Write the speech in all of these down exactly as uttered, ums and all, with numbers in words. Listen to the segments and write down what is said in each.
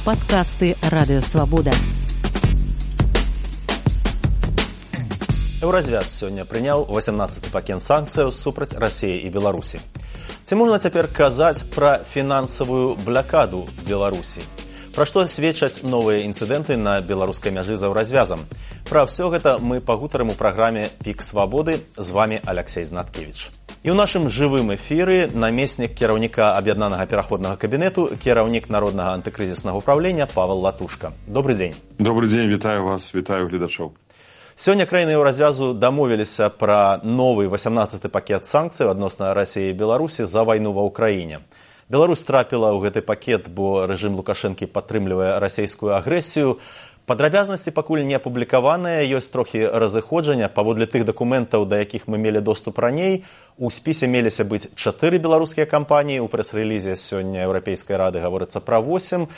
Падкасты Радыёвабода. Еўразвяз сёння прыняў васямнаццаты пакет санкцыяў супраць Расіі і Беларусі. Ці можна цяпер казаць пра фінансавую блакаду Беларусі? Пра што сведчаць новыя інцыдэнты на беларускай мяжы з еўразвязам? Пра ўсё гэта мы пагутарым у праграме «Пік свабоды». З вамі Аляксей Знаткевіч. І ў нашым жывым эфіры намеснік кіраўніка аб'яднанага пераходнага кабінету, кіраўнік народнага антыкрызіснага ўправлення Павел Латушка. Добры дзень. Добры дзень, вітаю вас, вітаю гледачоў. Сёння краіны еўразвязу дамовіліся пра новы васямнаццаты пакет санкцый адносна Расіі і Беларусі за вайну ва ўкраіне. Беларусь трапіла ў гэты пакет, бо рэжым Лукашэнкі падтрымлівае расійскую агрэсію. Падрабязнасці пакуль не апублікаваныя, ёсць трохі разыходжання. Паводле тых дакументаў, да якіх мы мелі доступ раней, у спісе меліся быць чатыры беларускія кампаніі. У прэс-рэлізе сёння Еўрапейскай рады гаворыцца пра восем.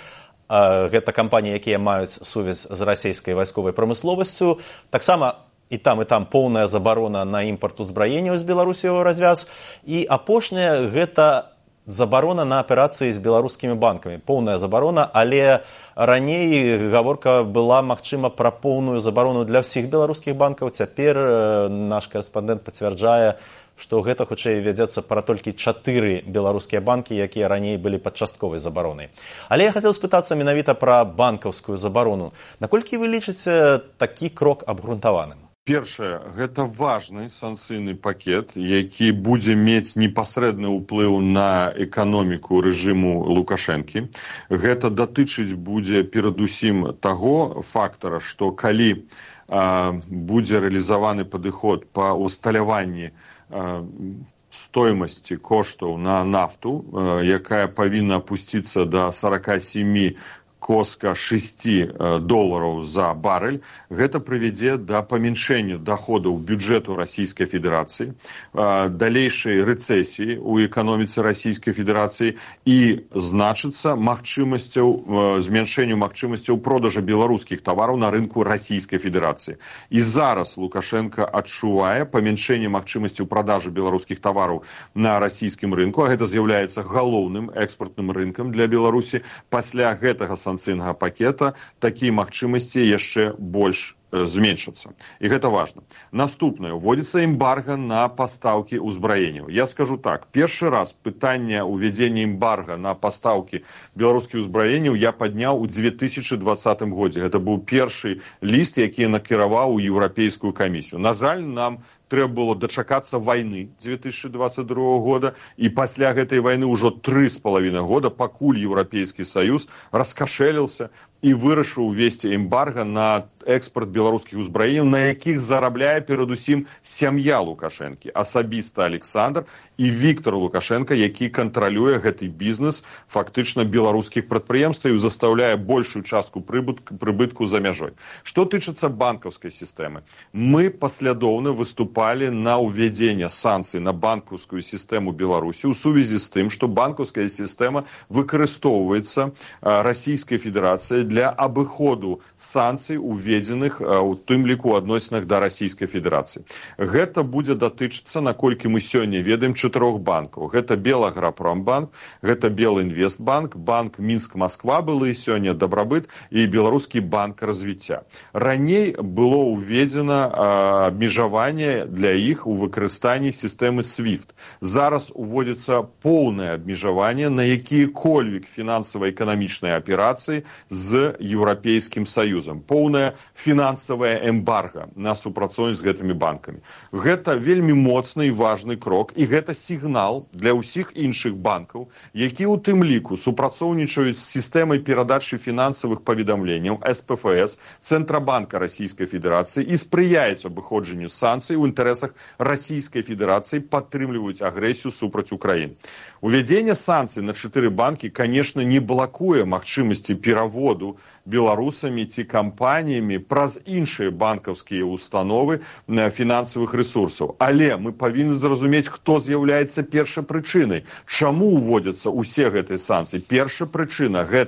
Гэта кампаніі, якія маюць сувязь з расійскай вайсковай прамысловасцю. Таксама і там, і там поўная забарона на імпарт узбраенняў з Беларусі ў развяз. І апошняе гэта забарона на аперацыі з беларускімі банкамі. Поўная забарона, але раней гаворка была, магчыма, пра поўную забарону для ўсіх беларускіх банкаў. Цяпер наш корэспандэнт пацвярджае, што гэта, хутчэй, вядзецца пра толькі чатыры беларускія банкі, якія раней былі пад частковай забаронай. Але я хацеў спытацца менавіта пра банкаўскую забарону. Наколькі вы лічыце такі крок абгрунтаваным? Першае, гэта важны санкцыйны пакет, які будзе мець непасрэдны ўплыў на эканоміку рэжыму Лукашэнкі. Гэта датычыць будзе перадусім таго фактара, што калі а, будзе рэалізаваны падыход па усталяванні а, стоимасці коштаў на нафту, а, якая павінна апусціцца да сорок семь коска шасці долараў за барэль, гэта прывядзе да памяншэння даходаў бюджэту Расійскай Федэрацыі, далейшай рэцэсіі ў эканоміцы Расійскай Федэрацыі і значыцца магчымасцяў, змяншэнню магчымасцяў продажа беларускіх тавараў на рынку Расійскай Федэрацыі. І зараз Лукашенко адчувае памяншэнне магчымасцяў продажы беларускіх тавараў на расійскім рынку, а гэта з'яўляецца галоўным экспартным рынкам для Беларусі. Пасля гэтага санкцыйнага пакета такія магчымасці яшчэ больш зменшацца. І гэта важна. Наступнае, уводзіцца эмбарга на пастаўкі ўзбраенняў. Я скажу так, першы раз пытанне ўвядзення эмбарга на пастаўкі беларускіх ўзбраенняў я падняў у две тысячы двадцатым годзе. Гэта быў першы ліст, які я накіраваў у Еўрапейскую камісію. На жаль, нам трэба было дачакацца вайны две тысячы двадцать другого года, і пасля гэтай вайны ўжо тры з палавінай года, пакуль Еўрапейскі Саюз раскашэліўся і вырашыў увесці эмбарга на экспорт беларускіх узбраенняў, на якіх зарабляе перадусім сям'я Лукашэнкі, асабіста Александр і Віктор Лукашенко, які кантралюе гэты бізнес фактычна беларускіх прадпрыемстваў і застаўляе большую частку прыбытку, прыбытку за мяжой. Што тычыцца банкаўскай сістэмы, мы паслядоўна выступалі на ўвядзенне санкцый на банкаўскую сістэму Беларусі ў сувязі з тым, што банкаўская сістэма выкарыстоўваецца Расійскай Федэрацыяй для абыходу санкцый, уведзеных у тым ліку адносінах да Расійскай Федэрацыі. Гэта будзе датычыцца, наколькі мы сёння ведаем, чатырох банкаў. Гэта Белаграпромбанк, гэта Белінвестбанк, банк Мінск-Масква былы сёння Дабрабыт і Беларускі банк развіцця. Раней было ўведзена абмежаванне для іх у выкарыстанні сістэмы свифт. Зараз уводзіцца поўнае абмежаванне на якія-кольвек фінансава-эканамічныя аперацыі з Еўрапейскім Саюзам. Поўная фінансавая эмбарга на супрацоўніцтва з гэтымі банкамі. Гэта вельмі моцны і важны крок, і гэта сігнал для ўсіх іншых банкаў, які ў тым ліку супрацоўнічаюць з сістэмай перадачы фінансавых паведамленняў эс пэ эф эс Цэнтрабанка Расійскай Федэрацыі і спрыяюць абыходжанню санкцый у інтарэсах Расійскай Федэрацыі, падтрымліваюць агрэсію супраць Украіны. Увядзенне санкцый на чатыры банкі, конечно, не блакуе магчымасці пераводу беларусамі ці кампаніямі праз іншыя банкаўскія установы фінансавых рэсурсаў. Але мы павінны зразумець, хто з'яўляецца першай прычынай. Чаму ўводзяцца ўсе гэтыя санкцыі? Першая прычына – гэта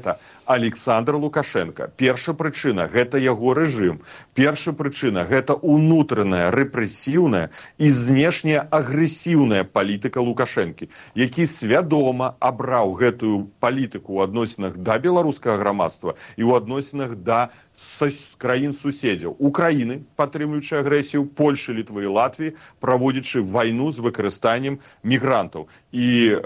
Александр Лукашенко. Першая прычына – гэта яго рэжым. Першая прычына – гэта унутраная, рэпрэсіўная і знешняя агрэсіўная палітыка Лукашэнкі, які свядома абраў гэтую палітыку ў адносінах да беларускага грамадства і ў адносінах да краін-суседзяў. Украіны, падтрымліваючы агрэсію, Польшы, Літвы і Латвіі, праводзячы вайну з выкарыстаннем мігрантаў. І э,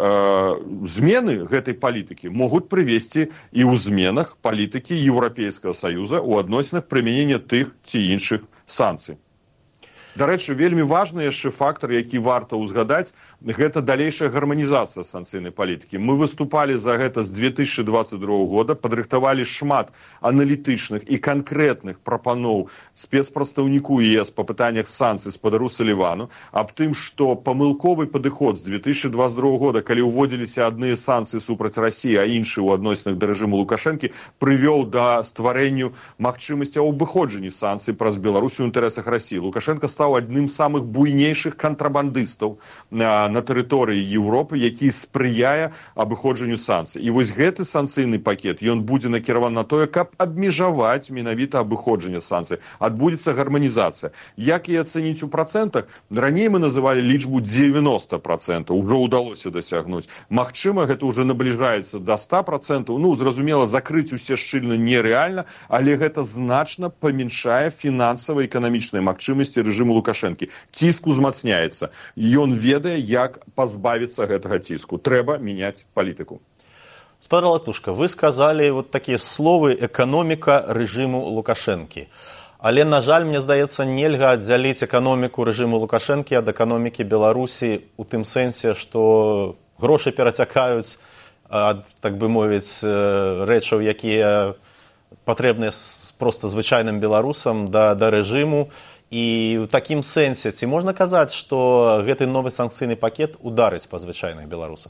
змены гэтай палітыкі могуць прывесці і ў зменах палітыкі Еўрапейскага Саюза ў адносінах прымянення тых ці іншых санкцый. Дарэчы, вельмі важны яшчэ фактор, які варта ўзгадаць, гэта далейшая гарманізацыя санкцыйнай палітыкі. Мы выступалі за гэта з две тысячы двадцать другого года, падрыхтавалі шмат аналітычных і канкрэтных прапаноў спецпрадстаўніку ЕС па пытаннях санкцый спадару Салівану, аб тым, што памылковы падыход з две тысячи двадцать другого года, калі ўводзіліся адныя санкцыі супраць Расіі, а іншыя ў адносінах да рэжыму Лукашэнкі, прывёў да стварэнню магчымасці абыходжання санкцый праз Беларусь у інтарэсах Расіі. Лукашенко стаў адным з самых буйнейшых кантрабандыстаў на, на тэрыторыі Еўропы, які спрыяе абыходжанню санкцый. І вось гэты санкцыйны пакет, ён будзе накіраван на тое, каб абмежаваць менавіта абыходжанне санкцый. Адбудзецца гарманізацыя. Як і ацэніць у працэнтах? Раней мы называлі лічбу девяносто процентов, ужо ўдалося дасягнуць. Магчыма, гэта ўжо набліжаецца да ста процентов. Ну, зразумела, закрыць усе шчыльна нерэальна, але гэта значна памяншае фінансава-эканамічныя магчымасці рэжыму Лукашэнкі. Ціск узмацняецца. Ён ведае, як пазбавіцца гэтага ціску. Трэба мяняць палітыку. Спадар Латушка, вы сказалі вот такія словы «эканоміка рэжыму Лукашэнкі». Але, на жаль, мне здаецца, нельга аддзяліць эканоміку рэжыму Лукашэнкі ад эканомікі Беларусі у тым сэнсе, што грошы перацякаюць ад, так бы мовіць, рэчаў, якія патрэбныя проста звычайным беларусам да, да рэжыму. І ў такім сэнсе, ці можна казаць, што гэты новы санкцыйны пакет ударыць па звычайных беларусах?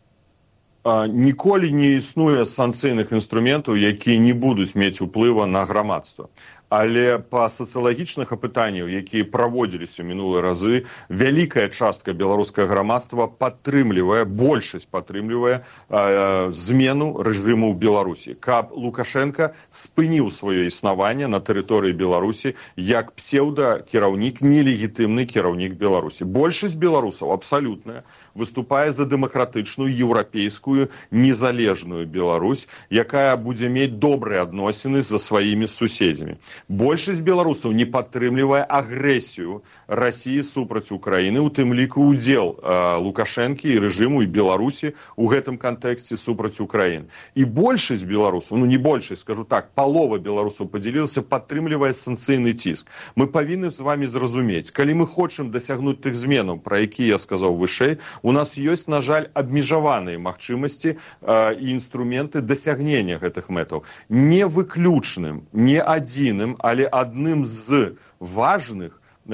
Ніколі не існуе санкцыйных інструментаў, якія не будуць мець уплыва на грамадства. Але па сацыялагічных апытанняў, якія праводзіліся мінулыя разы, вялікая частка беларускага грамадства падтрымлівае, большасць падтрымлівае э, змену рэжыму ў Беларусі, каб Лукашенко спыніў сваё існаванне на тэрыторыі Беларусі як псеўда-кіраўнік, нелегітымны кіраўнік Беларусі. Большасць беларусаў, абсалютная, выступае за дэмакратычную, еўрапейскую, незалежную Беларусь, якая будзе мець добрыя адносіны за сваімі суседзямі. Большасць беларусаў не падтрымлівае агрэсію Расіі супраць Украіны, у тым ліку удзел э, Лукашэнкі і рэжыму і Беларусі ў гэтым кантэксце супраць Украіны. І большасць беларусаў, ну не большасць, скажу так, палова беларусаў падзялілася, падтрымлівае санкцыйны ціск. Мы павінны з вами зразумець, калі мы хочам дасягнуць тых зменаў, пра якія я сказаў вышэй, у нас ёсць, на жаль, абмежаваныя магчымасці э, і інструменты дасягнення гэтых мэтаў. Не выключным, не адзіным, але адным з важных,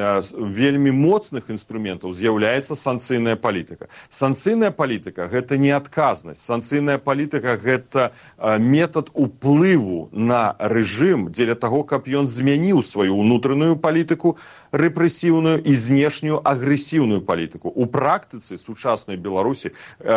вельмі моцных інструментаў з'яўляецца санкцыйная палітыка. Санкцыйная палітыка – гэта не адказнасць. Санкцыйная палітыка – гэта метад уплыву на рэжым дзеля таго, каб ён змяніў сваю ўнутраную палітыку, рэпрэсіўную і знешнюю агрэсіўную палітыку. У практыцы сучаснай Беларусі,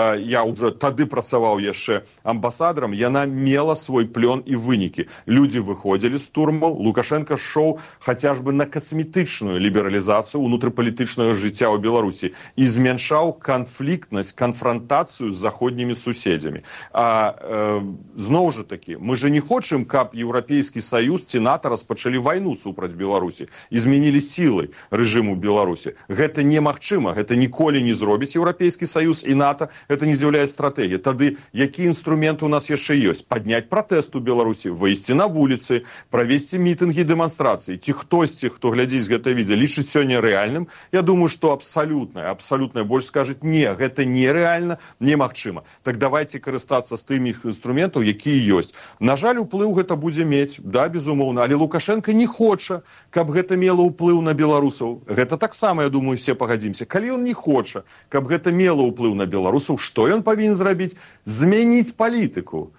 я ўжо тады працаваў яшчэ амбасадарам, яна мела свой плён і вынікі. Людзі выходзілі з турмаў, Лукашенко шоў хаця ж бы на касметычную лібералізацыю ўнутрыпалітычнага жыцця ў Беларусі і змяншаў канфліктнасць, канфрантацыю з заходнімі суседзямі. А э, зноў жа такі, мы же не хочам, каб Еўрапейскі Саюз ці НАТО распачалі вайну супраць Беларусі і змянілі сілай рэжыму Беларусі. Гэта немагчыма, гэта ніколі не зробіць Еўрапейскі Саюз і НАТО, гэта не з'яўляецца стратэгіяй. Тады які інструмент у нас яшчэ ёсць? Падняць пратэст у Беларусі, выйсці на вуліцы, правесці мітынгі, дэманстрацыі. Ці хтосьці, хто глядзіць гэта відэа, лічыць сёння рэальным? Я думаю, што абсалютная, абсалютная больш скажуць, не, гэта нерэальна, немагчыма. Так давайте карыстацца з тымі інструментаў, якія ёсць. На жаль, уплыў гэта будзе мець, да, безумоўна, але Лукашенко не хоча, каб гэта мела ўплыў на беларусаў. Гэта таксама, я думаю, все пагадзімся. Калі ён не хоча, каб гэта мела ўплыў на беларусаў, што ён павінен зрабіць? Змяніць палітыку.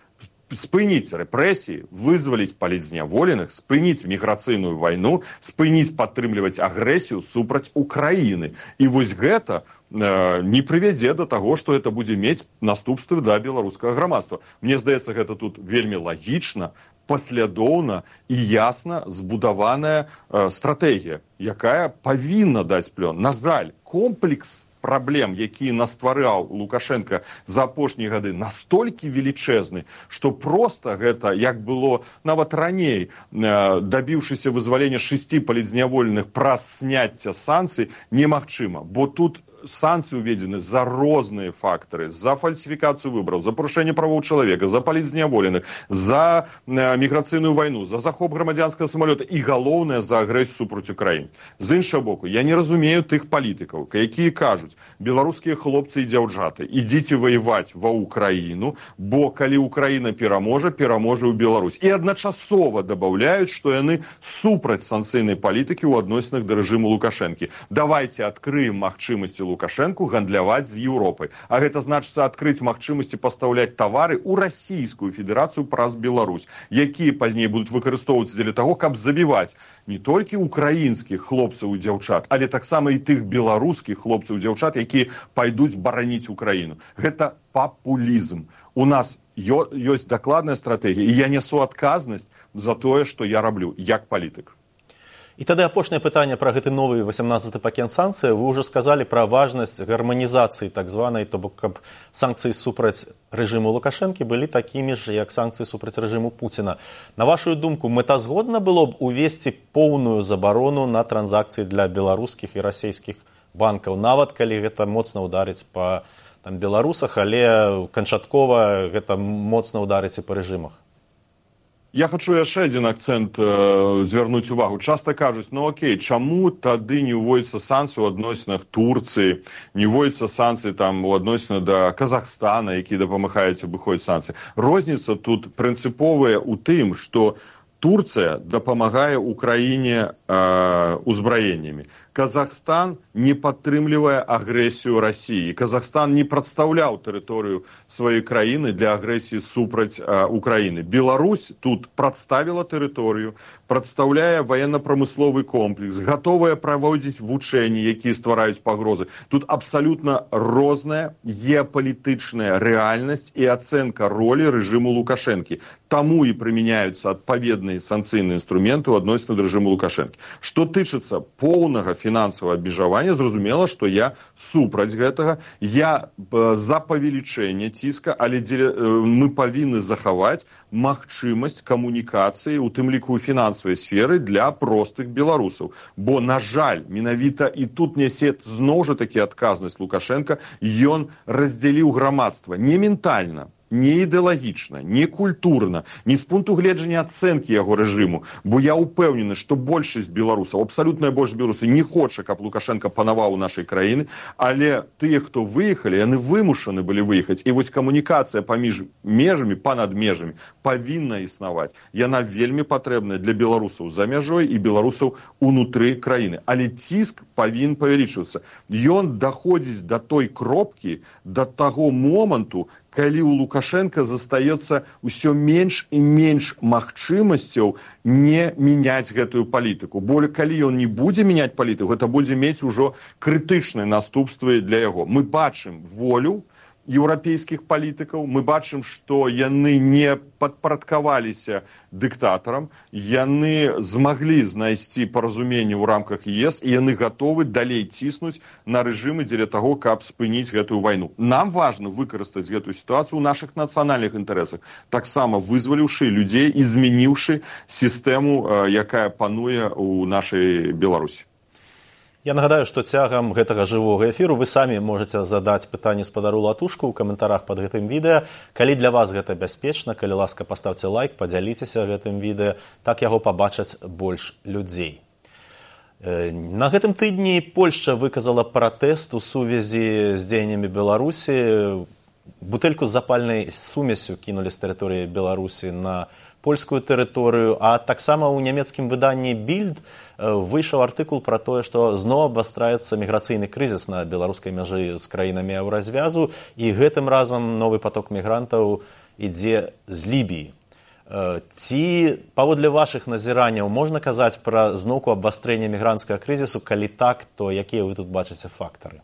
спыніць рэпрэсіі, вызваліць палітзняволеных, спыніць міграцыйную вайну, спыніць падтрымліваць агрэсію супраць Украіны. І вось гэта э, не прывядзе да таго, што гэта будзе мець наступствы да беларускага грамадства. Мне здаецца, гэта тут вельмі лагічна, паслядоўна і ясна збудаваная э, стратэгія, якая павінна даць плён. На жаль, комплекс праблем, які наствараў Лукашенко за апошнія гады, настолькі велічэзны, што проста гэта, як было нават раней, дабіўшыся вызвалення шасці палітзняволеных праз сняцця санкцый, немагчыма. Бо тут санкцыі уведзены за розныя фактары, за фальсіфікацыю выбараў, за парушэнне правоў чалавека, за палітзняволеных, за міграцыйную вайну, за захоп грамадзянскага самалёта і, галоўнае, за агрэсію супраць Украіны. З іншага боку, я не разумею тых палітыкаў, якія кажуць: беларускія хлопцы і дзяўчаты, ідзіце ваяваць ва Украіну, бо калі Украіна пераможа, пераможа ў Беларусь. І адначасова дабаўляюць, што яны супраць санкцыйнай палітыкі ў адносінах да рэжыму Лукашэнкі. Давайце адкрыем магчымасці Лукашенку гандляваць з Еўропай. А гэта значыцца адкрыць магчымасці пастаўляць тавары ў Расійскую Федэрацыю праз Беларусь, якія пазней будуць выкарыстоўвацца для таго, каб забіваць не толькі украінскіх хлопцаў і дзяўчат, але таксама і тых беларускіх хлопцаў і дзяўчат, якія пайдуць бараніць Украіну. Гэта папулізм. У нас ёсць дакладная стратэгія, і я несу адказнасць за тое, што я раблю як палітык. І тады апошняе пытанне пра гэты новы васямнаццаты пакет санкцый. Вы ўжо сказалі пра важнасць гарманізацыі так званай, то бок каб санкцыі супраць рэжыму Лукашэнкі былі такімі ж, як санкцыі супраць рэжыму Пуціна. На вашу думку, мэтазгодна было б увесці поўную забарону на транзакцыі для беларускіх і расійскіх банкаў, нават калі гэта моцна ўдарыць па там, беларусах, але канчаткова гэта моцна ўдарыць і па рэжымах? Я хочу яшчэ адзін акцэнт э, звярнуць увагу. Часта кажуць: ну окей, чаму тады не ўводзяцца санкцыі ў адносінах Турцыі, не ўводзяцца санкцыі там у адносінах да Казахстана, які дапамагаюць абыходзіць санкцыі. Розніца тут прынцыповая ў тым, што Турцыя дапамагае Украіне э, узбраеннямі. Казахстан не падтрымлівае агрэсію Расіі. Казахстан не прадстаўляў тэрыторыю сваёй краіны для агрэсіі супраць э, Украіны. Беларусь тут прадставіла тэрыторыю, прадстаўляе военно-прамысловы комплекс, гатовая праводзіць вучэнні, якія ствараюць пагрозы. Тут абсалютна розная геапалітычная рэальнасць і ацэнка ролі рэжыму Лукашэнкі. Таму і прымяняюцца адпаведныя санкцыйныя інструменты ў адносінах да рэжыму Лукашэнкі. Што тычыцца поўнага фінансавага абмежавання, зразумела, што я супраць гэтага. Я э, за павелічэнне ціска, але дзеля, э, мы павінны захаваць магчымасць камунікацыі, у тым ліку ў фінансавай сферы, для простых беларусаў. Бо, на жаль, менавіта і тут нясе зноў жа такі адказнасць Лукашенка, ён раздзяліў грамадства не ментальна, не ідэалагічна, не культурна, не з пункту гледжання ацэнкі яго рэжыму, бо я ўпэўнены, што большасць беларусаў, абсалютная большасць беларусаў не хоча, каб Лукашенко панаваў у нашай краіны, але тыя, хто выехалі, яны вымушаны былі выехаць. І вось камунікацыя паміж межамі, панад межамі павінна існаваць. Яна вельмі патрэбная для беларусаў за мяжой і беларусаў унутры краіны. Але ціск павінен павялічвацца. Ён даходзіць да той кропкі, да таго моманту, калі у Лукашенка застаецца ўсё менш і менш магчымасцяў не мяняць гэтую палітыку. Бо калі ён не будзе мяняць палітыку, гэта будзе мець ужо крытычныя наступствы для яго. Мы бачым волю еўрапейскіх палітыкаў, мы бачым, што яны не падпарадкаваліся дыктатарам, яны змаглі знайсці паразуменне ў рамках ЕС, і яны гатовы далей ціснуць на рэжымы дзеля таго, каб спыніць гэтую вайну. Нам важна выкарыстаць гэтую сітуацыю ў нашых нацыянальных інтарэсах, таксама вызваліўшы людзей і змяніўшы сістэму, якая пануе ў нашай Беларусі. Я нагадаю, што цягам гэтага жывога эфіру вы самі можаце задаць пытанне спадару Латушку ў каментарах пад гэтым відэа. Калі для вас гэта бяспечна, калі ласка, паставце лайк, падзяліцеся гэтым відэа, так яго пабачаць больш людзей. На гэтым тыдні Польшча выказала пратэст у сувязі з дзеяннямі Беларусі. Бутэльку з запальнай сумесю кінулі з тэрыторыі Беларусі на польскую тэрыторыю, а таксама ў нямецкім выданні «Більд» выйшаў артыкул пра тое, што зноў абвастраецца міграцыйны крызіс на беларускай мяжы з краінамі еўразвязу, і гэтым разам новы поток мігрантаў ідзе з Лібіі. Ці, паводле вашых назіранняў, можна казаць пра зноўку абвастрэння мігрантскага крызісу? Калі так, то якія вы тут бачыце фактары?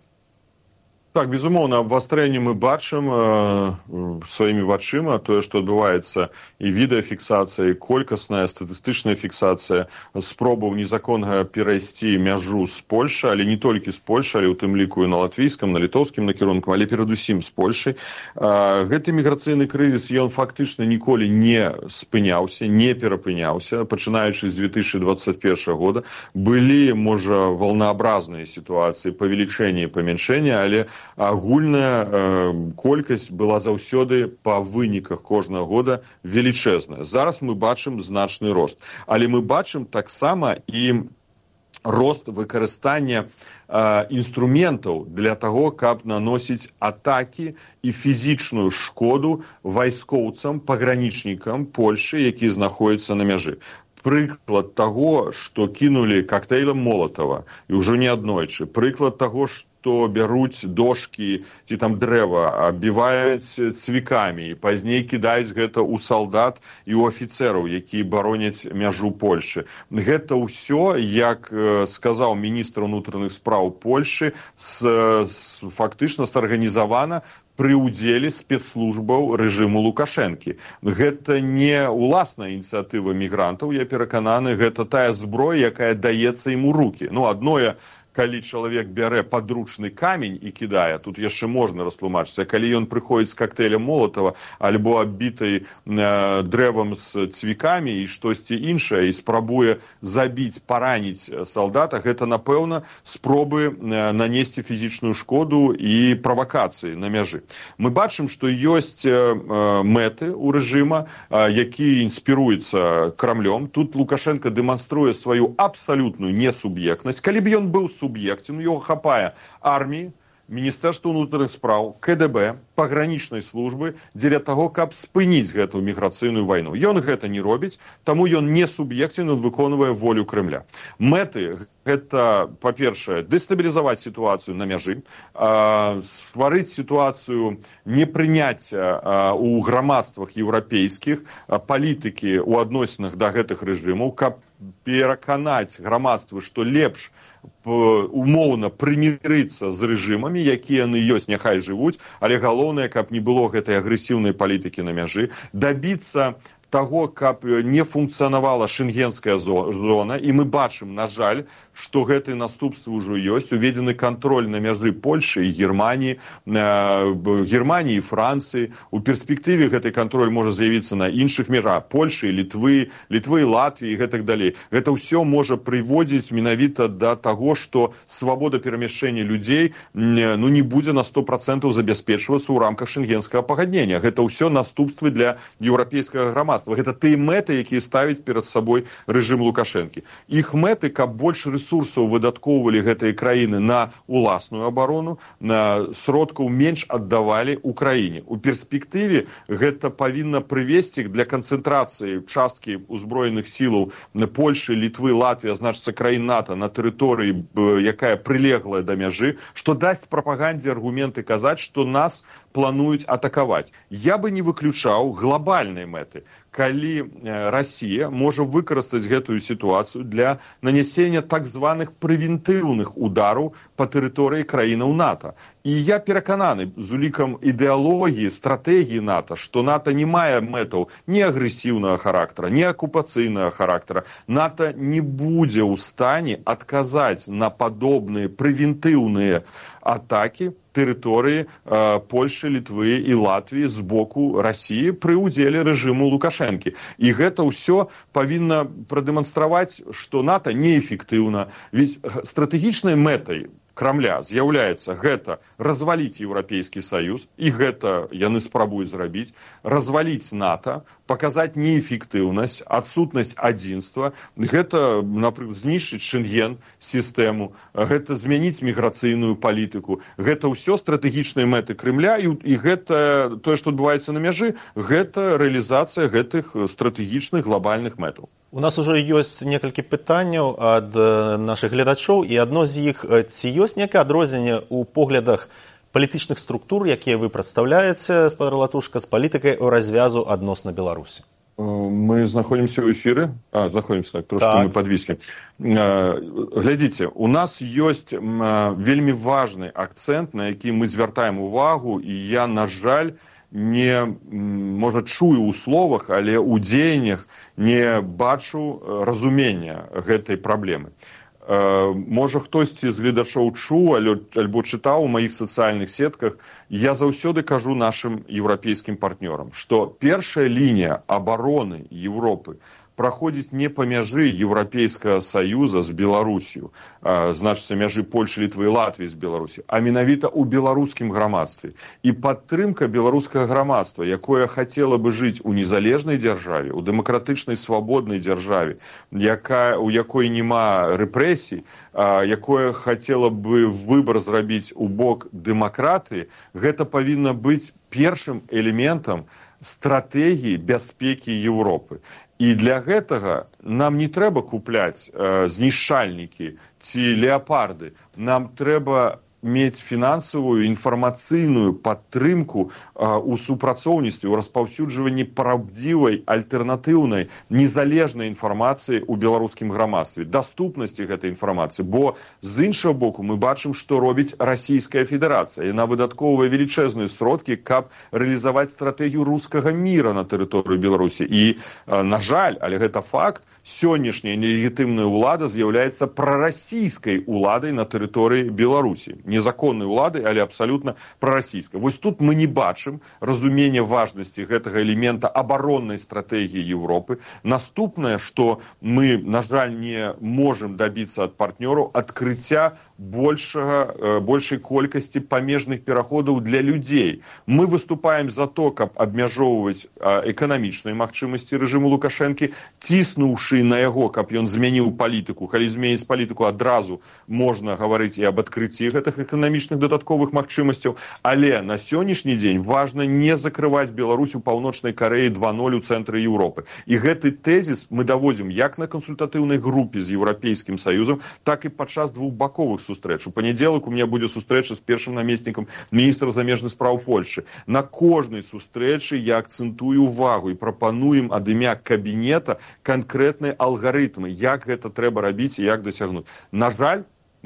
Так, безумоўна, абвастрэнне мы бачым э, сваімі вачыма, тое, што адбываецца і відэафіксацыя, і колькасная статыстычная фіксацыя спробаў незаконнага перайсці мяжу з Польшы, але не толькі з Польшы, але ў тым ліку і на латвійскім, на літоўскім накірунку, але перадусім з Польшай. Э, гэты міграцыйны крызіс, ён фактычна ніколі не спыняўся, не перапыняўся, пачынаючы з две тысячи двадцать первого года. Былі, можа, волнообразныя сітуацыі, павелічэння і памяншэння, але агульная э, колькасць была заўсёды па выніках кожнага года велічэзная. Зараз мы бачым значны рост. Але мы бачым таксама і рост выкарыстання э, інструментаў для таго, каб наносіць атакі і фізічную шкоду вайскоўцам, пагранічнікам Польшы, якія знаходзяцца на мяжы. Прыклад таго, што кінулі коктейлем Молотова, і ўжо не аднойчы. Прыклад таго, што што бяруць дошкі ці там дрэва, абіваюць цвікамі і пазней кідаюць гэта ў салдат і ў афіцэраў, якія бароняць мяжу Польшы. Гэта ўсё, як сказаў міністр унутраных спраў Польшы, с, с, фактычна сарганізавана пры ўдзеле спецслужбаў рэжыму Лукашэнкі. Гэта не ўласная ініцыятыва мігрантаў, я перакананы, гэта тая зброя, якая даецца ім у рукі. Ну, адное, калі чалавек бярэ падручны камень і кідае, тут яшчэ можна растлумачыць, калі ён прыходзіць з коктейлем Молотова альбо аббітай э, дрэвам з цвікамі і штосьці іншае і спрабуе забіць, параніць салдата, гэта, напэўна, спробы э, нанесці фізічную шкоду і правакацыі на мяжы. Мы бачым, што ёсць э, мэты ў рэжыма, э, які інспіруецца Крамлём. Тут Лукашенко дэманструе сваю абсалютную несуб'ектнасць. Калі б ён быў суб'ектам, його хапае арміі, Міністэрства ўнутраных спраў, ка дэ бэ, пагранічнай службы дзеля таго, каб спыніць гэту міграцыйную вайну. Ён гэта не робіць, таму ён не суб'ектен, ён выконвае волю Крэмля. Мэты гэта, па-першае, дэстабілізаваць сітуацыю на мяжы, стварыць сітуацыю непрыняцця ў грамадствах еўрапейскіх палітыкі ў адносінах да гэтых рэжымаў, каб пераканаць грамадствы, што лепш умоўна прымірыцца з рэжымамі, якія яны ёсць, няхай жывуць, але галоўнае, каб не было гэтай агрэсіўнай палітыкі на мяжы, дабіцца таго, каб не функцыянавала шенгенская зона, і мы бачым, на жаль, што гэтыя наступствы ўжо ёсць, уведзены кантроль на мяжы Польшы і Германіі, Германіі і Францыі. У перспектыве гэты кантроль можа з'явіцца на іншых мяжах Польшы, Літвы, Літвы і Латвіі і гэтак далей. Гэта ўсё можа прыводзіць менавіта да таго, што свабода перамяшчэння людзей ну, не будзе на сто процентаў забяспечвацца ў рамках шенгенскага пагаднення. Гэта ўсё наступствы для еўрапейскага грамадства. Гэта тыя мэты, якія ставіць перад сабой рэжым Лукашэнкі. Іх мэты, каб больш рэсурсаў выдаткоўвалі гэтыя краіны на уласную абарону, на сродкаў менш аддавалі Украіне. У перспектыве гэта павінна прывесці для канцэнтрацыі часткі ўзброеных сілаў Польшы, Літвы, Латвіі, значыцца краін НАТО на тэрыторыі, якая прылеглая да мяжы, што дасць прапагандзе аргументы казаць, што нас плануюць атакаваць. Я бы не выключаў глобальнай мэты, калі Расія можа выкарыстаць гэтую сітуацыю для нанясення так званых прэвентыўных удараў па тэрыторыі краінаў НАТО. І я перакананы з улікам ідэалогіі, стратэгіі НАТО, што НАТО не мае мэтаў ні агрэсіўнага характара, ні акупацыйнага характара. НАТО не будзе ў стане адказаць на падобныя прэвентыўныя атакі тэрыторыі э, Польшы, Літвы і Латвіі з боку Расіі пры ўдзеле рэжыму Лукашэнкі. І гэта ўсё павінна прадэманстраваць, што НАТО неэфектыўна. Ведь стратэгічнай мэтай Крамля з'яўляецца гэта разваліць Еўрапейскі Саюз, і гэта яны спрабуюць зрабіць, разваліць НАТО, паказаць неэфектыўнасць, адсутнасць адзінства, гэта, напрыклад, знішчыць Шенген-сістэму, гэта змяніць міграцыйную палітыку. Гэта ўсё стратэгічныя мэты Крэмля, і, і гэта, тое, што адбываецца на мяжы, гэта рэалізацыя гэтых стратэгічных глобальных мэтаў. У нас ужо ёсць некалькі пытанняў ад нашых гледачоў, і адно з іх, ці ёсць некае адрозненне ў поглядах палітычных структур, якія вы прадстаўляеце, спадар Латушка, з палітыкай развязу адносна Беларусі? Мы знаходзімся ў эфіры. А, знаходзімся, так, трошки так. Мы падвіслі. Глядзіце, у нас ёсць вельмі важны акцэнт, на які мы звяртаем увагу, і я, на жаль, не, можа, чую ў словах, але ў дзеяннях не бачу разумення гэтай праблемы. Можа, хтосьці з гледачоў чуў альбо чытаў у маіх сацыяльных сетках, я заўсёды кажу нашым еўрапейскім партнёрам, што першая лінія абароны Еўропы праходзіць не па мяжы Еўрапейскага Саюза з Беларусію, значыцца мяжы Польшы, Літвы і Латвіі з Беларусі, а менавіта ў беларускім грамадстве. І падтрымка беларускага грамадства, якое хацела бы жыць у незалежнай дзяржаве, у дэмакратычнай свабоднай дзяржаве, якая, у якой няма рэпрэсій, якое хацела бы выбар зрабіць у бок дэмакратыі, гэта павінна быць першым элементам стратэгіі бяспекі Еўропы. І для гэтага нам не трэба купляць э, знішчальнікі ці леапарды. Нам трэба мець фінансавую, інфармацыйную падтрымку э, у супрацоўніцтве, у распаўсюджванні праўдзівай, альтэрнатыўнай, незалежнай інфармацыі ў беларускім грамадстве, даступнасці гэтай інфармацыі. Бо з іншага боку мы бачым, што робіць Расійская Федэрацыя. Яна выдаткоўвае велічэзныя сродкі, каб рэалізаваць стратэгію рускага міра на тэрыторыі Беларусі. І, э, на жаль, але гэта факт, сённяшняя нелегітымная ўлада з'яўляецца прарасійскай уладай на тэрыторыі Беларусі. Незаконнай уладай, але абсалютна прарасійскай. Вось тут мы не бачым разумення важнасці гэтага элемента абароннай стратэгіі Еўропы. Наступнае, што мы, на жаль, не можам дабіцца ад партнёраў адкрыцця большага, большай колькасці памежных пераходаў для людзей. Мы выступаем за то, каб абмяжоўваць эканамічныя магчымасці рэжыму Лукашэнкі, ціснуўшы на яго, каб ён змяніў палітыку. Калі зменіць палітыку, адразу можна гаварыць і аб адкрыцці гэтых эканамічных дадатковых магчымасцяў. Але на сённяшні дзень важна не закрываць Беларусь у Паўночнай Карэі два ноль у цэнтры Еўропы. І гэты тэзіс мы даводзім як на кансультатыўнай групе з Еўрапейскім Саюзам, так і падчас двухбаковых сустрэч. У панядзелак у меня будзе сустрэча з першым намеснікам міністра замежных спраў Польшы. На кожнай сустрэчы я акцэнтую увагу і прапануем ад імя кабінета канкрэтныя алгарытмы, як гэта трэба рабіць і як дасягнуць. На жаль,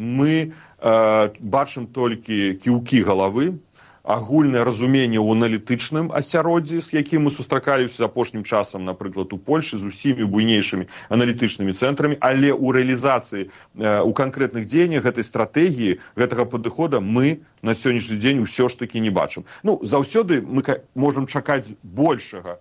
мы э, бачым толькі кіўкі галавы, агульнае разуменне ў аналітычным асяроддзі, з якім мы сустракаліся апошнім часам, напрыклад, у Польшы з усімі буйнейшымі аналітычнымі цэнтрамі, але ў рэалізацыі, у канкрэтных дзеяннях гэтай стратэгіі, гэтага падыхода мы на сённяшні дзень усё ж такі не бачым. Ну, заўсёды мы можам чакаць большага,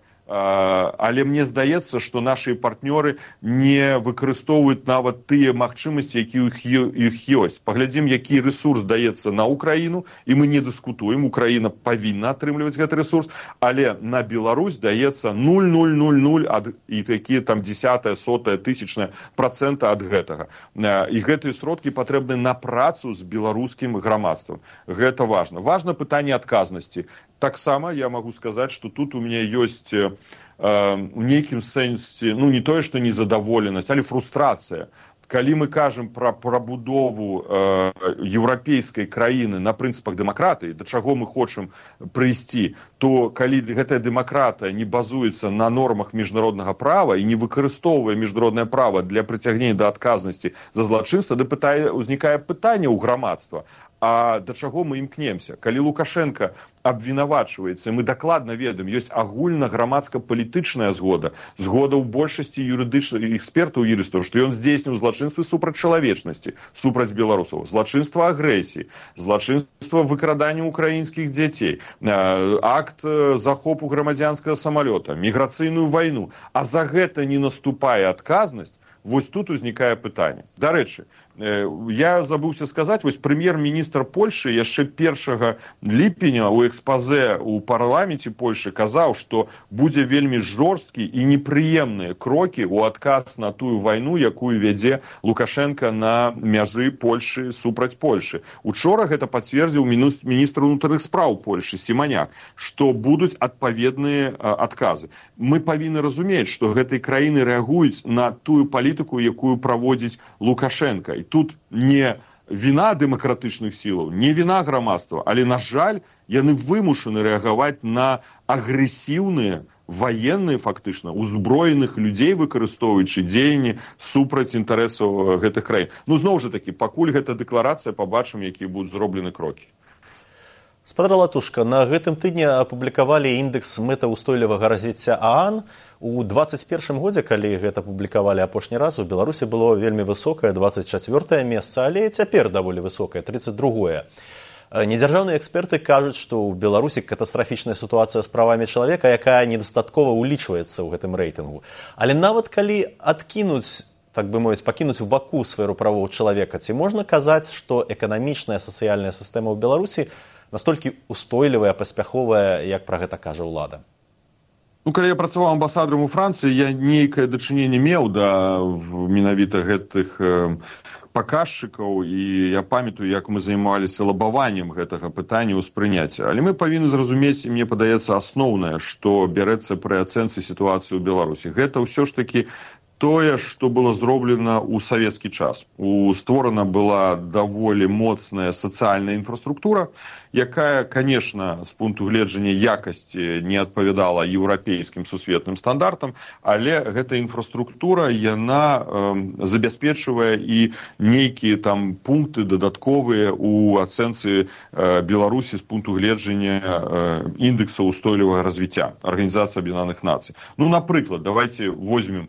але мне здаецца, што нашы партнёры не выкарыстоўваюць нават тыя магчымасці, якія ў іх ёсць. Паглядзім, які рэсурс даецца на Украіну, і мы не дыскутуем, Украіна павінна атрымліваць гэты рэсурс, але на Беларусь даецца нуль нуль нуль нуль і такія там дзесятая, сотая, тысячная працэнта ад гэтага. І гэтыя сродкі патрэбны на працу з беларускім грамадствам. Гэта важна. Важна пытанне адказнасці. Таксама я магу сказаць, што тут у мяне ёсць э, у нейкім сэнсе, ну не тое, што незадаволенасць, але фрустрацыя. Калі мы кажам пра прабудову э, еўрапейскай краіны на прынцыпах дэмакратыі, да чаго мы хочам прыйсці, то калі гэтая дэмакратыя не базуецца на нормах міжнароднага права і не выкарыстоўвае міжнароднае права для прыцягнення да адказнасці за злачынства, да пытае, узнікае пытанне ў грамадства. А да чаго мы імкнемся? Калі Лукашенко абвінавачваецца, мы дакладна ведаем, ёсць агульна-грамадска-палітычная згода, згода ў большасці юрыдычных экспертаў юрыстаў, што ён здзейсніў злачынствы супраць чалавечнасці, супраць беларусаў, злачынства агрэсіі, злачынства выкрадання украінскіх дзяцей, акт захопу грамадзянскага самалёта, міграцыйную вайну. А за гэта не наступае адказнасць. Вось тут узнікае пытанне. Дарэчы, я забыўся сказаць, вось прэм'ер-міністр Польшы яшчэ першага ліпеня ў экспазе ў парламенце Польшы казаў, што будзе вельмі жорсткі і непрыемныя крокі ў адказ на тую вайну, якую вядзе Лукашенко на мяжы Польшы супраць Польшы. Учора гэта пацвердзіў міністр унутраных спраў Польшы Сіманяк, што будуць адпаведныя адказы. Мы павінны разумець, што гэтыя краіны рэагуюць на тую палітыку, якую праводзіць Лукашенко. І тут не віна дэмакратычных сілаў, не віна грамадства, але, на жаль, яны вымушаны рэагаваць на агрэсіўныя, военные фактычна узброеных людзей, выкарыстоўваючы дзеянні супраць інтарэсаў гэтых краін. Ну, зноў жа такі, пакуль гэта дэкларацыя, пабачым, якія будуць зроблены крокі. Спадар Латушка, на гэтым тыдні апублікавалі індэкс мэтаўстойлівага развіцця ААН. У дваццаць першым годзе, калі гэта публікавалі апошні раз, у Беларусі было вельмі высокае дваццаць чацвёртае месца, але цяпер даволі высокае, тридцать другое. Недзяржаўныя эксперты кажуць, што ў Беларусі катастрафічная сітуацыя з правамі чалавека, якая недастаткова ўлічваецца ў гэтым рэйтынгу. Але нават калі адкінуць, так бы мовіць, пакінуць у баку сферу правоў чалавека, ці можна казаць, што эканамічная сацыяльная сістэма ў Беларусі настолькі устойлівая, паспяховая, як пра гэта кажа ўлада? Ну, калі я працаваў амбасадарам у Францыі, я нейкае дачыненне меў да менавіта гэтых паказчыкаў, і я памятаю, як мы займаліся лабаваннем гэтага пытання ўспрыняцця. Але мы павінны зразумець, і мне падаецца асноўнае, што бярэцца пры ацэнцы сітуацыі ў Беларусі. Гэта ўсё ж такі тое, што было зроблена ў савецкі час. У створана была даволі моцная сацыяльная інфраструктура, якая, конечно, з пункту гледжання якасці не адпавядала еўрапейскім сусветным стандартам, але гэта інфраструктура, яна э, забяспечвае і нейкія там пункты дадатковыя ў ацэнцы э, Беларусі з пункту гледжання э, індекса ўстойлівага развіцця Арганізацыі Аб'яднаных Нацый. Ну, напрыклад, давайте возьмем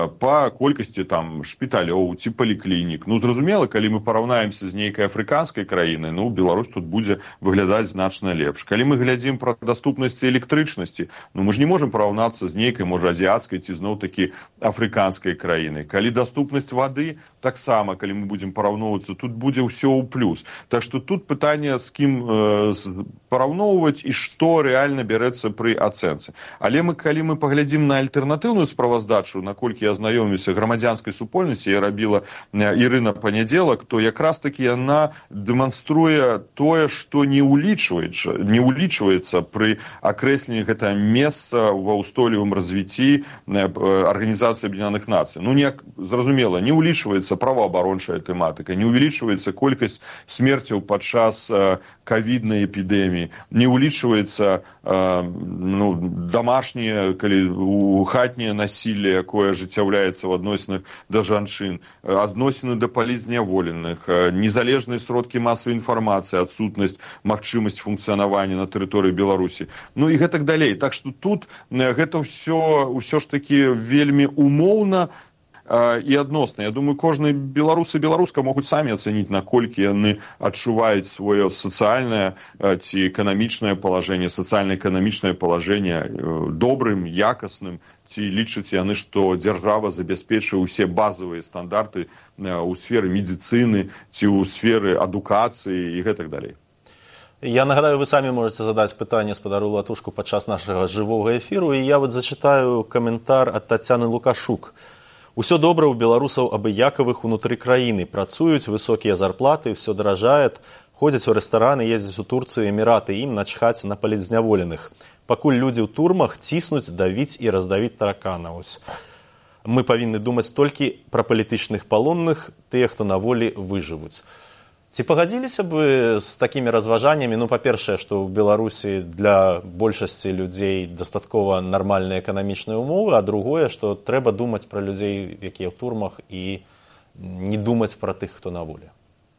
па колькасці там шпіталёў ці паліклінік. Ну, зразумела, калі мы параўнаемся з нейкай афрыканскай краінай, ну, Беларусь тут будзе выглядаць значна лепш. Калі мы глядзім пра даступнасць электрычнасці, ну, мы ж не можам параўнацца з нейкай, можа, азіяцкай ці зноў-такі афрыканскай краінай. Калі даступнасць вады, таксама, калі мы будзем параўноўвацца, тут будзе ўсё ў плюс. Так што тут пытанне, з кім э, параўноўваць і што рэальна бярэцца пры ацэнцы. Але мы, калі мы паглядзім на альтэрнатыўную справаздачу, наколькі я знаёміўся грамадзянскай супольнасці, я рабіла Ірына Панядзелак, то якраз такі яна дэманструе тое, што не ўлічваецца, не ўлічваецца пры акрэсленні гэтага месца ва ўстойлівым развіцці Арганізацыі Аб'яднаных Нацый. Ну, не, зразумела, не ўлічваецца праваабарончая тэматыка, не ўвялічваецца колькасць смерцяў падчас э, ковіднай эпідэміі, не ўлічваецца э, ну, дамашняе, калі у хатняе насілле, якое ажыццяўляецца ў адносінах да жанчын, адносіны да палізняволеных, незалежныя сродкі масавай інфармацыі, адсутнасць магчымасць функцыянавання на тэрыторыі Беларусі. Ну і гэтак далей. Так што тут гэта ўсё, ўсё ж такі вельмі умоўна і адносна. Я думаю, кожны беларус і беларуска могуць самі ацэніць, наколькі яны адчуваюць сваё сацыяльнае ці эканамічнае палажэнне, сацыяльна-эканамічнае палажэнне добрым, якасным, ці лічаць яны, што дзяржава забяспечвае ўсе базавыя стандарты ў сферы медыцыны ці ў сферы адукацыі і гэтак далей. Я нагадаю, вы самі можете задаць пытанне спадару Латушку падчас нашага жывога эфіру, і я вот зачытаю каментар ад Тацяны Лукашук. Усё добра ў беларусаў абыякавых унутры краіны. Працуюць, высокія зарплаты, ўсё даражае, ходзяць у рэстараны, ездзяць у Турцыю, Эміраты, ім начхаць на палізняволеных. Пакуль людзі ў турмах ціснуць, давіць і раздавіць тараканаў. Мы павінны думаць толькі пра палітычных палонных, тыя, хто на волі выжывуць. Ці пагадзіліся б вы з такімі разважаннямі? Ну, па-першае, што ў Беларусі для большасці людзей дастаткова нармальныя эканамічныя ўмовы, а другое, што трэба думаць пра людзей, якія ў турмах, і не думаць пра тых, хто на волі.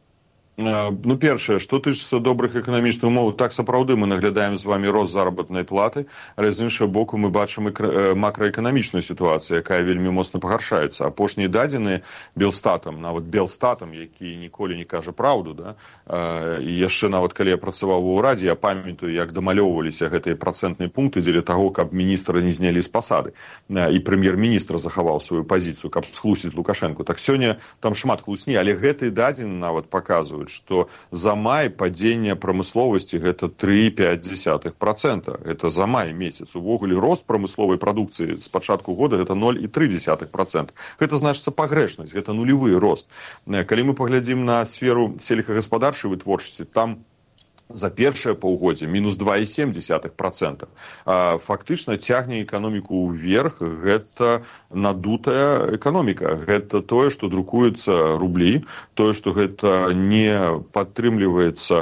Ну, першае, што тычыцца добрых эканамічных умоў, так сапраўды мы наглядаем з вами рост заработнай платы, але з іншага боку мы бачым макраэканамічную сітуацыю, якая вельмі моцна пагаршаецца. Апошнія дадзеныя Белстатам, нават Белстатам, які ніколі не кажа праўду, да? І яшчэ нават калі я працаваў у ўрадзе, я памятаю, як дамалёўваліся гэтыя працэнтныя пункты дзеля таго, каб міністра не знялі з пасады, і прэм'ер-міністр захаваў сваю пазіцыю, каб схлусіць Лукашэнку. Так сёння там шмат хлусні, але гэтыя дадзеныя нават паказваюць, што за май падзення прамысловасці гэта тры і пяць дзесятых працэнта. Это за май месяц. Увогуле рост прамысловай прадукцыі з пачатку года гэта ноль і тры дзесятых працэнта. Гэта значыцца пагрэшнасць, гэта нулевы рост. Калі мы паглядзім на сферу сельскагаспадарчай вытворчасці, там за першае паўгоддзе мінус два і сем дзесятых працэнта. Фактычна цягне эканоміку ўверх, гэта надутая эканоміка. Гэта тое, што друкуецца рублі, тое, што гэта не падтрымліваецца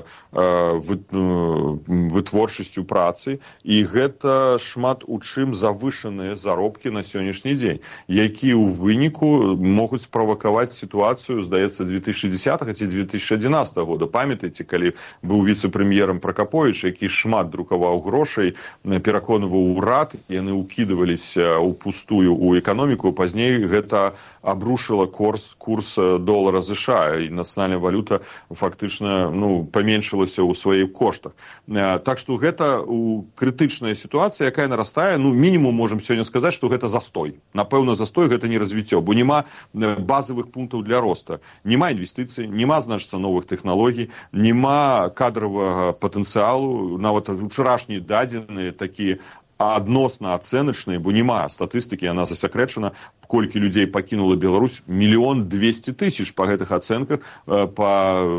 вытворчасцю працы, і гэта шмат у чым завышаныя заробкі на сённяшні дзень, якія ў выніку могуць справакаваць сітуацыю, здаецца, две тысячи десятого ці две тысячи одиннадцатого года. Памятаеце, калі быў віцэ-прэм'ерам Пракаповіч, які шмат друкаваў грошай, пераконваў урад, яны ўкідваліся ў пустую ў эканоміку, пазней гэта абрушыла курс, курс долара США, і нацыянальная валюта фактычна ну, паменшылася ў сваіх коштах. Так што гэта крытычная сітуацыя, якая нарастае, ну мінімум можам сёння сказаць, што гэта застой. Напэўна, застой гэта не развіццё, бо няма базавых пунктаў для роста. Няма інвестыцый, няма, значыцца, новых тэхналогій, няма кадравага патэнцыялу, нават учарашнія дадзеныя такія адносна ацэначныя, бо няма статыстыкі, яна засакрэчана, колькі людзей пакінула Беларусь, мільён двесце тысяч па гэтых ацэнках, па,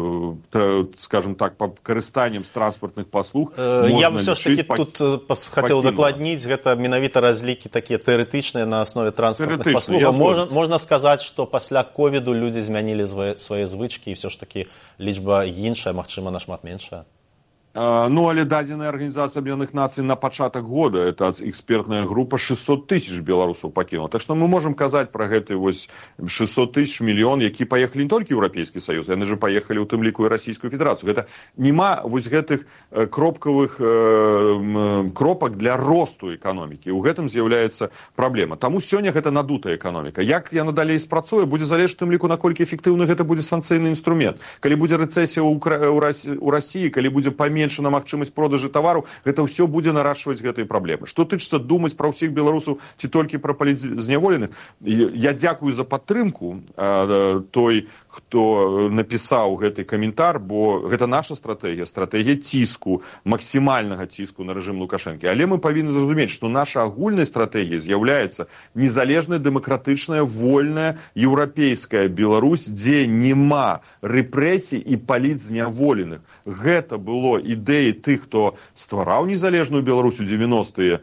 скажем так, па карыстанням з транспартных паслуг. Я бы все ж таки тут хацеў дакладніць, гэта менавіта разлікі такія тэарэтычныя на аснове транспартных паслуг. Можна, можна сказаць, што пасля ковіду людзі змянілі свае звычкі, і все ж таки лічба іншая, магчыма, нашмат меншая. Ну, але дадзеная Арганізацыя Аб'яднаных Нацый на пачатак года, это экспертная група, шестьсот тысяч беларусаў пакінула. Так што мы можам казаць пра гэты вось шестьсот тысяч, мільён, які паехалі не толькі ў Еўрапейскі Саюз, яны же паехалі ў тым ліку і Расійскую Федэрацыю. Гэта няма вось гэтых кропкавых э, кропак для росту эканомікі. У гэтым з'яўляецца праблема. Таму сёння гэта надутая эканоміка. Як яна далей спрацуе, будзе залежаць у тым ліку, наколькі эфектыўны гэта будзе санкцыйны інструмент. Калі будзе рэцэсія ў Расіі, калі будзе паменш на магчымасць продажы тавару, гэта ўсё будзе нарашваць гэтыя праблемы. Што тычыцца думаць пра ўсіх беларусаў ці толькі пра палітзняволеных, я дзякую за падтрымку а, той, хто напісаў гэты каментар, бо гэта наша стратэгія, стратэгія ціску, максімальнага ціску на рэжым Лукашэнкі. Але мы павінны зразумець, што наша агульная стратэгія з'яўляецца незалежная, дэмакратычная, вольная, еўрапейская Беларусь, дзе няма рэпрэсій і палітзняволеных. Гэта было ідэі тых, хто ствараў незалежную Беларусь у девяностые,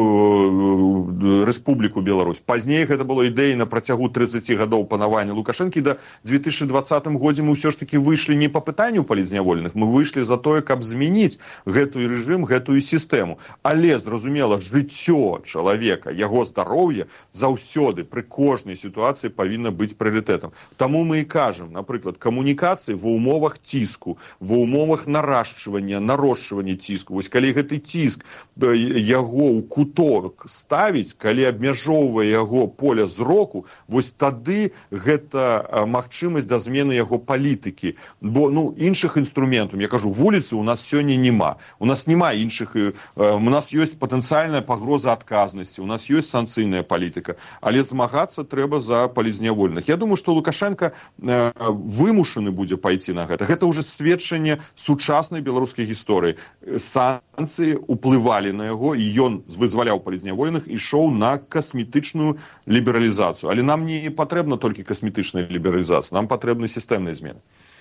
Рэспубліку Беларусь. Пазней гэта было ідэі на працягу тридцати гадоў панавання Лукашэнкі. Да две тысячи двадцатым годзе мы ўсё ж таки выйшлі не па пытанню палітзняволеных, мы выйшлі за тое, каб змяніць гэты рэжым, гэтую сістэму. Але, зразумела, жыццё чалавека, яго здароўе заўсёды пры кожнай сітуацыі павінна быць прыярытэтам. Таму мы і кажам, напрыклад, камунікацыі ва ўмовах ціску, ва ўмовах нарошчвання, нарошчвання ціску. Вось калі гэты ціск яго ў куток ставіць, калі абмяжоўвае яго поля зроку, вось тады гэта магчымасць да змены яго палітыкі. Бо ну, іншых інструментаў, я кажу, вуліцы у нас сёння няма. У нас няма іншых, у нас ёсць патэнцыяльная пагроза адказнасці, у нас ёсць санкцыйная палітыка, але змагацца трэба за палітзняволеных. Я думаю, што Лукашенко вымушаны будзе пайти на гэта. Гэта ўжо сведчанне сучаснай беларускай гісторыі. Санкцыі ўплывалі на яго, і ён вызваляў палітзняволеных, ішоў на касметычную лібералізацыю. Але нам не патрэбна толькі касметычная лібералізацыя, нам патрэбны сістэмныя змены.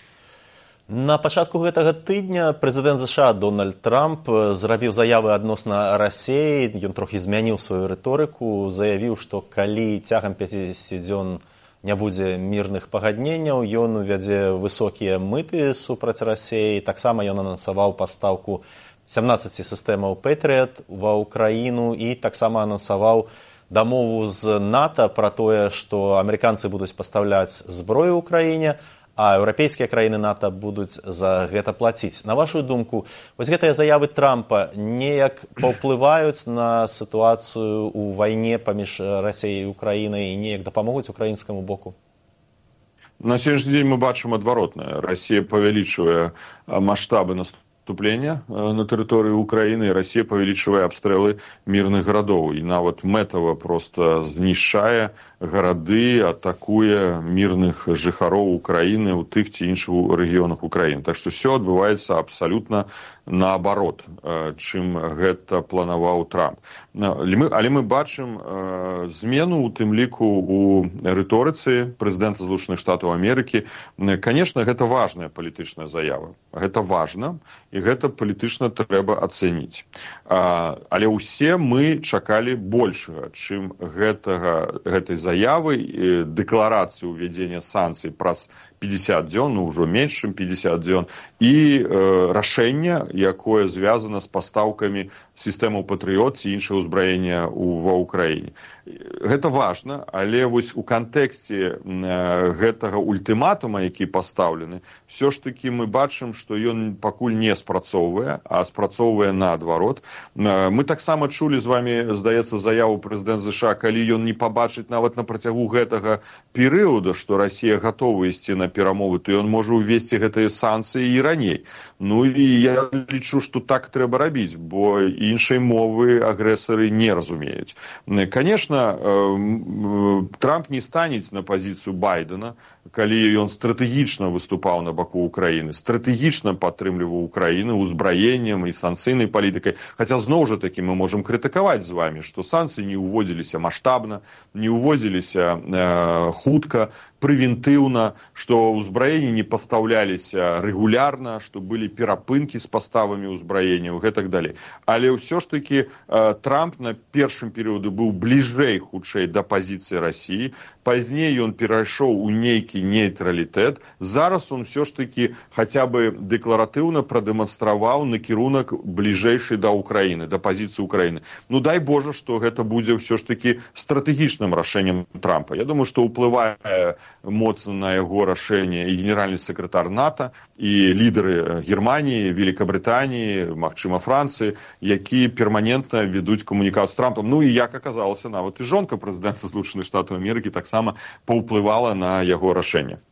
На пачатку гэтага тыдня прэзідэнт ЗША Дональд Трамп зрабіў заявы адносна Расіі, ён трохі змяніў сваю рыторыку, заявіў, што калі цягам пяцідзесяці дзён не будзе мірных пагадненняў, ён увядзе высокія мыты супраць Расіі. Таксама ён анансаваў пастаўку сямнаццаці сістэмаў Пэтрыят ва ўкраіну і таксама анансаваў дамову з НАТО пра тое, што амерыканцы будуць пастаўляць зброю ў краіне, а еўрапейскія краіны НАТО будуць за гэта плаціць. На вашу думку, вось гэтыя заявы Трампа неяк паўплываюць на сітуацыю ў вайне паміж Расіяй і Украінай і неяк дапамогуць украінскаму боку? На сённяшні дзень мы бачым адваротнае. Расія павялічвае маштабы наступлення на тэрыторыі Украіны, і Расія павялічвае абстрэлы мірных гарадоў. І нават мэтава проста знішчае гарады, атакуе мірных жыхароў Украіны ў тых ці іншых рэгіёнах Украіны. Так што ўсё адбываецца абсалютна наабарот, чым гэта планаваў Трамп. Але мы, але мы бачым змену, у тым ліку у рыторыцы прэзідэнта Злучаных Штатаў Амерыкі. Канешне, гэта важная палітычная заява. Гэта важна. і гэта палітычна трэба ацэніць. Але ўсе мы чакалі большага, чым гэтага, гэтай заявы, дэкларацыі ўвядзення санкцый праз пятьдесят дзён, ну ўжо менш, чым пятьдесят дзён, і э, рашэння, якое звязана з пастаўкамі сістэмаў Патрыёт ці іншае ўзбраення ва ўкраіне. Гэта важна, але вось у кантэксце э, гэтага ультыматума, які пастаўлены, все ж таки мы бачым, што ён пакуль не спрацоўвае, а спрацоўвае наадварот. Э, мы таксама чулі з вами, здаецца, заяву прэзідэнт ЗША, калі ён не пабачыць нават на працягу гэтага перыяда, што Расія гатова ісці на перамовы, то ён можа увесці гэтыя санкцыі і раней. Ну і я лічу, што так трэба рабіць, бо іншай мовы агрэсары не разумеюць. Конечно, Трамп не станець на пазіцыю Байдена, калі ён стратэгічна выступаў на баку Украіны, стратэгічна падтрымліваў Украіну ўзбраеннем і санкцыйнай палітыкай. Хаця зноў жа такі мы можам крытыкаваць з вами, што санкцыі не ўводзіліся маштабна, не ўводзіліся э, хутка, прэвентыўна, што ўзбраенні не пастаўляліся рэгулярна, што былі перапынкі з паставамі ўзбраенняў, гэтак далей. Але ўсё ж такі э, Трамп на першым перыяду быў бліжэй хутчэй да пазіцыі Расіі, пазней ён перайшоў у нейкі нейтралітэт, зараз он ўсё ж такі хаця бы дэкларатыўна прадэманстраваў накірунак бліжэйшы да Украіны, да пазіцыі Украіны. Ну дай Божа, што гэта будзе ўсё ж такі стратэгічным рашэннем Трампа. Я думаю, што ўплывае моцна на яго рашэнне і генеральны сакратар НАТО, і лідары Германіі, Великабрытаніі, магчыма, Францыі, які перманентна ведуць камунікацыю з Трампам. Ну і як аказалася, нават і жонка прэзідэнта Злучаных Штатаў Амерыкі таксама паўплывала на яго рашэнне.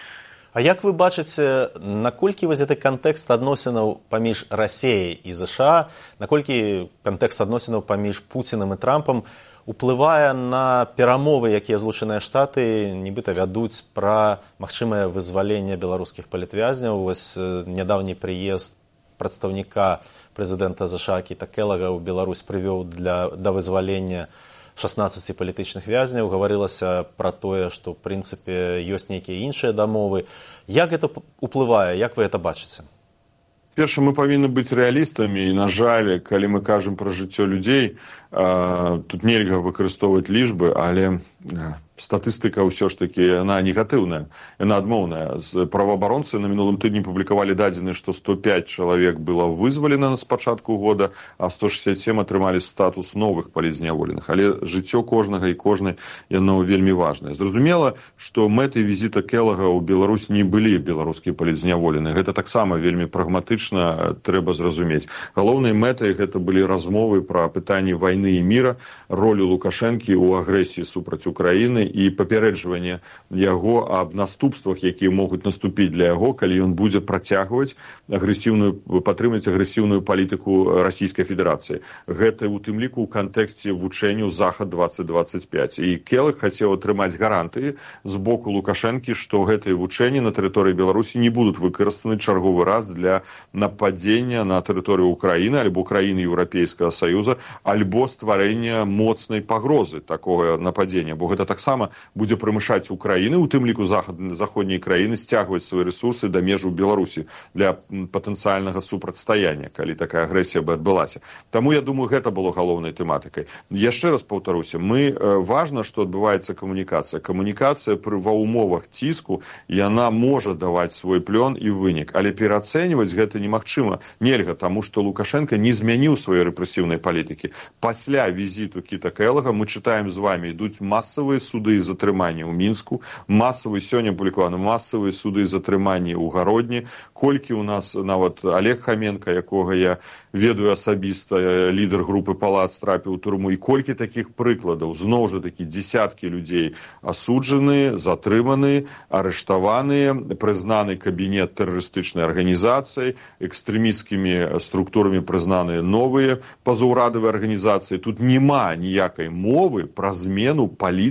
А як вы бачыце, наколькі вось гэты кантэкст адносінаў паміж Расіяй і ЗША, наколькі кантэкст адносінаў паміж Пуцінам і Трампам уплывае на перамовы, якія Злучаныя Штаты нібыта вядуць пра магчымае вызваленне беларускіх палітвязняў? Вось нядаўні прыезд прадстаўніка прэзідэнта ЗША Кіта Келага ў Беларусь прывёў для, да вызвалення шаснаццаці палітычных вязняў. Гаварылася пра тое, што ў прынцыпе ёсць нейкія іншыя дамовы. Як гэта уплывае, як вы гэта бачыце? Перша, мы павінны быць рэалістамі, і, на жаль, калі мы кажам пра жыццё людзей, э, тут нельга выкарыстоўваць лічбы, але э, статыстыка ўсё ж такі, яна негатыўная, яна адмоўная. Праваабаронцы на мінулым тыдні публікавалі дадзены, што сто пяць чалавек было вызвалена з пачатку года, а сто шэсцьдзесят сем атрымалі статус новых палітзняволеных. Але жыццё кожнага і кожнай, яно вельмі важнае. Зразумела, што мэтай візіта Келага ў Беларусь не былі беларускія палітзняволеныя. Гэта таксама вельмі прагматычна трэба зразумець. Галоўнай мэтай гэта былі размовы пра пытанні вайны і міра, ролю Лукашэнкі ў агрэсіі супраць Украіны і папярэджванне яго аб наступствах, якія могуць наступіць для яго, калі ён будзе працягваць агрэсіўную, падтрымаць агрэсіўную палітыку Расійскай Федэрацыі. Гэта у тым ліку ў кантэксце вучэнняў Захад двадцать двадцать пять. І Келаг хацеў атрымаць гарантыі з боку Лукашэнкі, што гэтыя вучэнні на тэрыторыі Беларусі не будуць выкарыстаны чарговы раз для нападзення на тэрыторыю Украіны альбо краіны Еўрапейскага Саюза, альбо стварэння моцнай пагрозы такога нападзення, бо гэта таксама будзе прымушаць Украіны, у тым ліку заходняй краіны, сцягваць свае рэсурсы да межаў Беларусі для патэнцыяльнага супрацьстаяння, калі такая агрэсія бы адбылася. Таму, я думаю, гэта было галоўнай тэматыкай. Яшчэ раз паўтаруся, мы важна, што адбываецца камунікацыя. Камунікацыя пры ва ўмовах ціску, яна можа даваць свой плён і вынік, але пераацэньваць гэта немагчыма, нельга, таму што Лукашенко не змяніў сваёй рэпрэсіўнай палітыкі. Пасля візіту Кіта Келага мы чытаем з вами, ідуць масавыя суды і затрыманні ў Мінску, масавыя, сёння публікаваны масавыя суды і затрыманні ў Гародні, колькі у нас нават Олег Хаменка, якога я ведаю асабіста, лідар групы Палац, трапіў у турму, і колькі такіх прыкладаў, зноў жа такі дзесяткі людзей асуджаны, затрыманы, арыштаваныя, прызнаны кабінет тэрарыстычнай арганізацыі, экстрэмісцкімі структурамі прызнаныя новыя пазаўрадавыя арганізацыі. Тут няма ніякай мовы пра змену палітыкі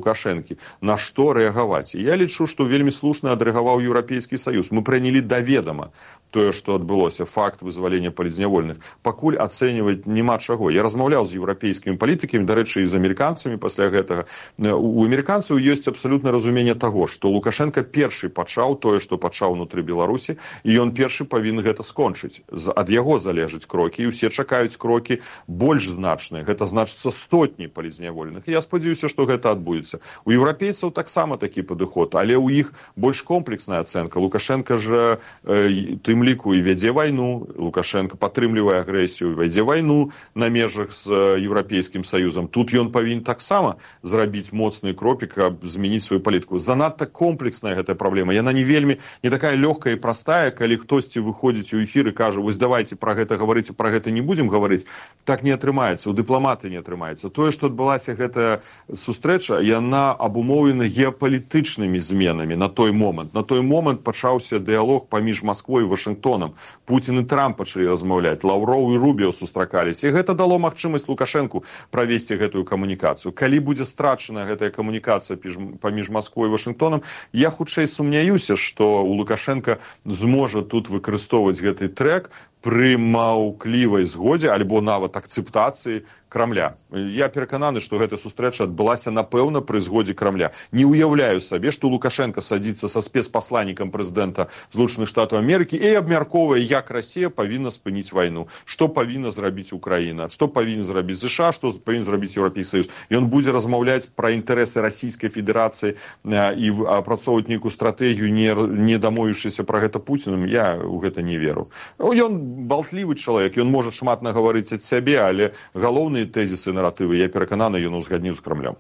Лукашэнкі, на што рэагаваць. І я лічу, што вельмі слушна адрэагаваў Еўрапейскі Саюз. Мы прынялі да ведама тое, што адбылося, факт вызвалення палітзнявольных. Пакуль ацэньваць няма чаго. Я размаўляў з еўрапейскімі палітыкамі, дарэчы, і з амерыканцамі пасля гэтага. У амерыканцаў ёсць абсалютна разуменне таго, што Лукашенко першы пачаў тое, што пачаў унутры Беларусі, і ён першы павінен гэта скончыць. Ад яго залежаць крокі, і ўсе чакаюць крокі больш значныя. Гэта значыцца сотні палітзнявольных. Я спадзяюся, што гэта адбудзецца. У еўрапейцаў таксама такі падыход, але ў іх больш комплексная ацэнка. Лукашенко ж э, тым ліку і вядзе вайну, Лукашенко падтрымлівае агрэсію, вядзе вайну на межах з Еўрапейскім Саюзам. Тут ён павінен таксама зрабіць моцны крокі, каб змяніць сваю палітыку. Занадта комплексная гэтая праблема. Яна не вельмі, не такая лёгкая і простая, калі хтосьці выходзіць у эфір і кажа, вось давайте пра гэта гаварыць, пра гэта не будзем гаварыць. Так не атрымаецца, у дыпламаты не атрымаецца. Тое, што адбылася гэтая сустрэча, яна абумоўлена геапалітычнымі зменамі на той момант. На той момант пачаўся дыялог паміж Масквой і Вашынгтонам. Пуцін і Трамп пачалі размаўляць, Лаўроў і Рубіо сустракаліся. І гэта дало магчымасць Лукашэнку правесці гэтую камунікацыю. Калі будзе страчана гэтая камунікацыя паміж Масквой і Вашынгтонам, я хутчэй сумняюся, што у Лукашенка зможа тут выкарыстоўваць гэты трэк пры маўклівай згодзе альбо нават акцэптацыі Крамля. Я перакананы, што гэта сустрэча адбылася, напэўна, пры згодзе Крамля. Не ўяўляю сабе, што Лукашенко садзіцца са спецпасланнікам прэзідэнта Злучаных Штатаў Амерыкі і абмяркоўвае, як Расія павінна спыніць вайну, што павінна зрабіць Украіна, што павінен зрабіць ЗША, што павінен зрабіць Еўрапейскі Саюз. Ён будзе размаўляць пра інтарэсы Расійскай Федэрацыі і апрацоўваць нейкую стратэгію, не, не дамовіўшыся пра гэта Пуціным. Я ў гэта не веру. Ён балтлівы чалавек, ён можа шмат нагаварыць ад сябе, але галоўныя тэзісы, наратывы, я перакананы, ён узгадніў з Крамлем.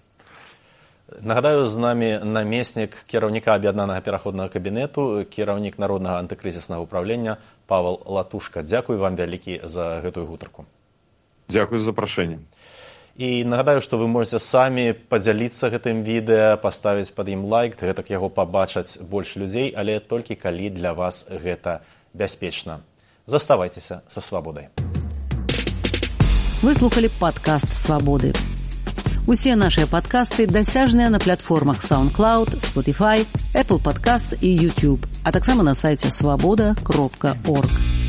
Нагадаю, з намі намеснік кіраўніка аб'яднанага пераходнага кабінету, кіраўнік народнага антыкрызіснага ўправлення Павел Латушка. Дзякуй вам вялікі за гэтую гутарку. Дзякуй за запрашэнне. І нагадаю, што вы можете самі падзяліцца гэтым відэа, паставіць пад ім лайк, гэтак яго пабачаць больш людзей, але толькі калі для вас гэта бяспечна. Заставайцеся са свабодай. Вы слухали падкаст «Свабоды». Усе нашыя падкасты дасяжныя на платформах SoundCloud, Spotify, Apple Podcasts і YouTube, а таксама на сайце свабода кропка орг.